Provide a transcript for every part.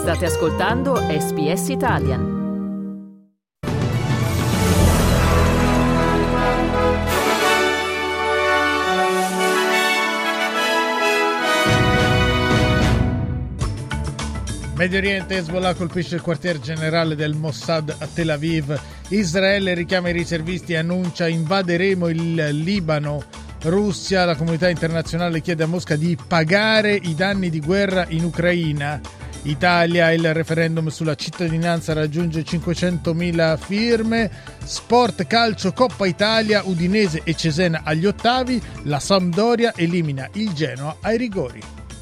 State ascoltando SBS Italian. Medio Oriente, Hezbollah colpisce il quartier generale del Mossad a Tel Aviv. Israele richiama i riservisti e annuncia invaderemo il Libano. Russia, la comunità internazionale chiede a Mosca di pagare i danni di guerra in Ucraina. Italia, il referendum sulla cittadinanza raggiunge 500.000 firme. Sport, calcio, Coppa Italia, Udinese e Cesena agli ottavi. La Sampdoria elimina il Genoa ai rigori.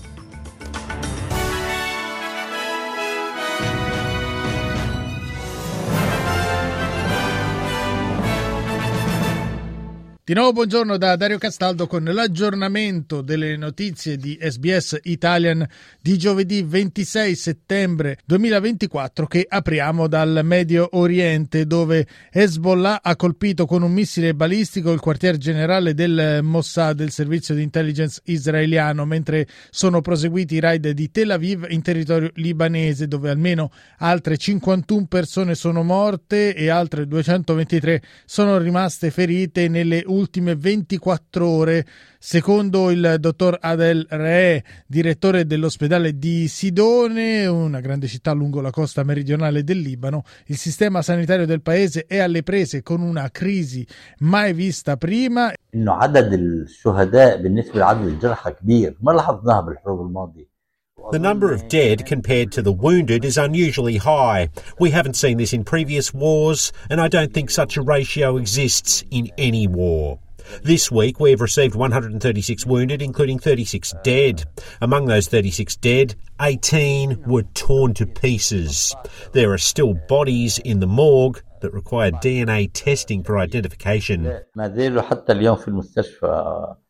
Di nuovo buongiorno da Dario Castaldo con l'aggiornamento delle notizie di SBS Italian di giovedì 26 settembre 2024 che apriamo dal Medio Oriente, dove Hezbollah ha colpito con un missile balistico il quartier generale del Mossad, del servizio di intelligence israeliano, mentre sono proseguiti i raid di Tel Aviv in territorio libanese, dove almeno altre 51 persone sono morte e altre 223 sono rimaste ferite nelle ultime 24 ore. Secondo il dottor Adel Re, direttore dell'ospedale di Sidone, una grande città lungo la costa meridionale del Libano, il sistema sanitario del paese è alle prese con una crisi mai vista prima. إنه عدد الشهداء بالنسبة لعدد الجرحى كبير ما لاحظناها بالحروب الماضية. The number of dead compared to the wounded is unusually high. We haven't seen this in previous wars, and I don't think such a ratio exists in any war. This week we've received 136 wounded, including 36 dead. Among those 36 dead, 18 were torn to pieces. There are still bodies in the morgue that require DNA testing for identification. ما زالوا حتى اليوم في المستشفى.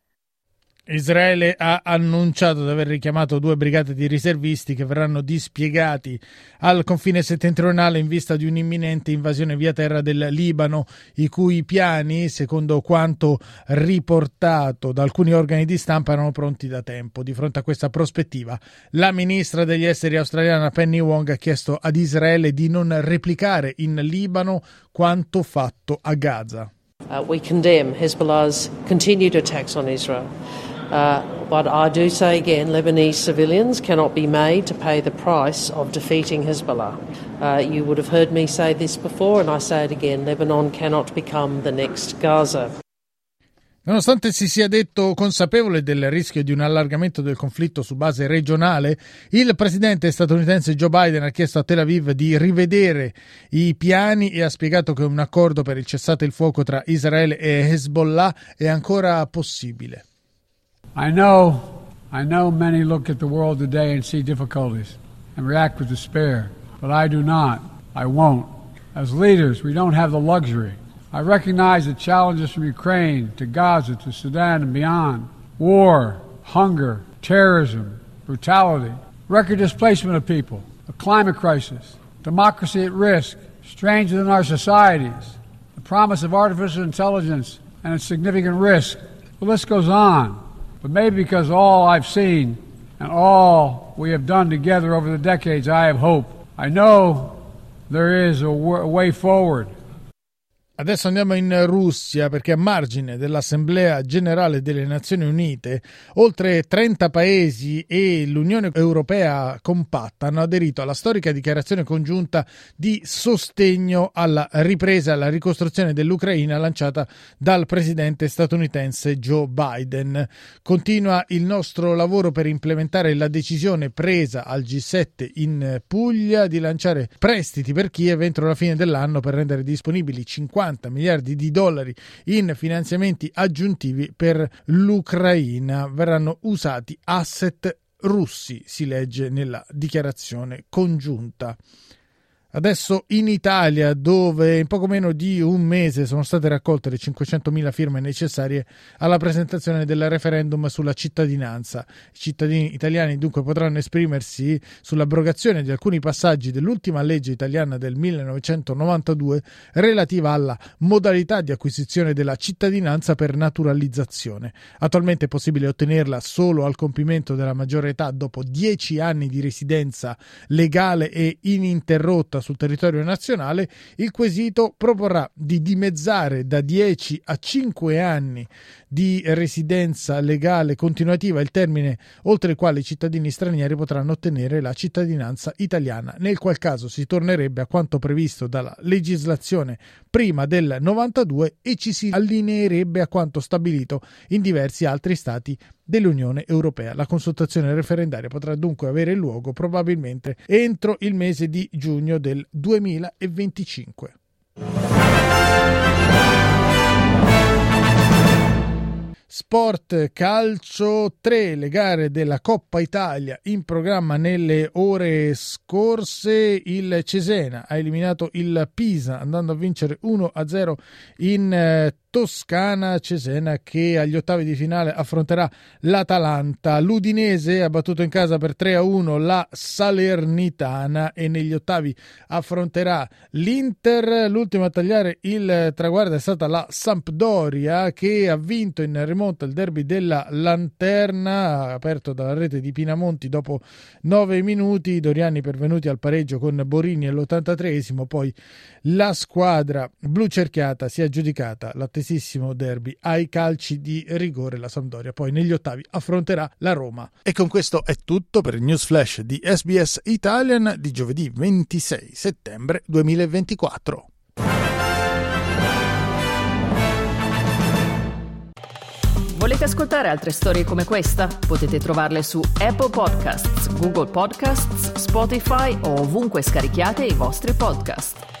Israele ha annunciato di aver richiamato 2 brigate di riservisti che verranno dispiegati al confine settentrionale in vista di un'imminente invasione via terra del Libano, i cui piani, secondo quanto riportato da alcuni organi di stampa, erano pronti da tempo. Di fronte a questa prospettiva, la ministra degli esteri australiana Penny Wong ha chiesto ad Israele di non replicare in Libano quanto fatto a Gaza. We condemn Hezbollah's continued attacks on Israel. But I do say again, Lebanese civilians cannot be made to pay the price of defeating Hezbollah. You would have heard me say this before, and I say it again, Lebanon cannot become the next Gaza. Nonostante si sia detto consapevole del rischio di un allargamento del conflitto su base regionale, il presidente statunitense Joe Biden ha chiesto a Tel Aviv di rivedere i piani e ha spiegato che un accordo per il cessate il fuoco tra Israele e Hezbollah è ancora possibile. I know many look at the world today and see difficulties and react with despair, but I do not. I won't. As leaders, we don't have the luxury. I recognize the challenges from Ukraine to Gaza to Sudan and beyond. War, hunger, terrorism, brutality, record displacement of people, a climate crisis, democracy at risk, strains within our societies, the promise of artificial intelligence and its significant risk. The list goes on. But maybe because all I've seen and all we have done together over the decades, I have hope. I know there is a way forward. Adesso andiamo in Russia, perché a margine dell'Assemblea Generale delle Nazioni Unite oltre 30 paesi e l'Unione Europea compatta hanno aderito alla storica dichiarazione congiunta di sostegno alla ripresa e alla ricostruzione dell'Ucraina lanciata dal presidente statunitense Joe Biden. Continua il nostro lavoro per implementare la decisione presa al G7 in Puglia di lanciare prestiti per Kiev entro la fine dell'anno per rendere disponibili 50 miliardi di dollari in finanziamenti aggiuntivi per l'Ucraina. Verranno usati asset russi, si legge nella dichiarazione congiunta. Adesso in Italia, dove in poco meno di un mese sono state raccolte le 500.000 firme necessarie alla presentazione del referendum sulla cittadinanza. I cittadini italiani dunque potranno esprimersi sull'abrogazione di alcuni passaggi dell'ultima legge italiana del 1992 relativa alla modalità di acquisizione della cittadinanza per naturalizzazione. Attualmente è possibile ottenerla solo al compimento della maggiore età dopo 10 anni di residenza legale e ininterrotta sul territorio nazionale. Il quesito proporrà di dimezzare da 10 a 5 anni di residenza legale continuativa il termine oltre il quale i cittadini stranieri potranno ottenere la cittadinanza italiana, nel qual caso si tornerebbe a quanto previsto dalla legislazione prima del 92 e ci si allineerebbe a quanto stabilito in diversi altri stati dell'Unione Europea. La consultazione referendaria potrà dunque avere luogo probabilmente entro il mese di giugno del 2025. Sport calcio, 3 le gare della Coppa Italia in programma nelle ore scorse. Il Cesena ha eliminato il Pisa andando a vincere 1-0 in Toscana. Cesena che agli ottavi di finale affronterà l'Atalanta. L'Udinese ha battuto in casa per 3-1 la Salernitana e negli ottavi affronterà l'Inter. L'ultima a tagliare il traguardo è stata la Sampdoria, che ha vinto in rimonta il derby della Lanterna, aperto dalla rete di Pinamonti dopo 9 minuti. I doriani pervenuti al pareggio con Borini all'83esimo, poi la squadra blu cerchiata si è aggiudicata l'attesissimo derby ai calci di rigore. La Sampdoria poi negli ottavi affronterà la Roma. E con questo è tutto per il News Flash di SBS Italian di giovedì 26 settembre 2024. Volete ascoltare altre storie come questa? Potete trovarle su Apple Podcasts, Google Podcasts, Spotify o ovunque scarichiate i vostri podcast.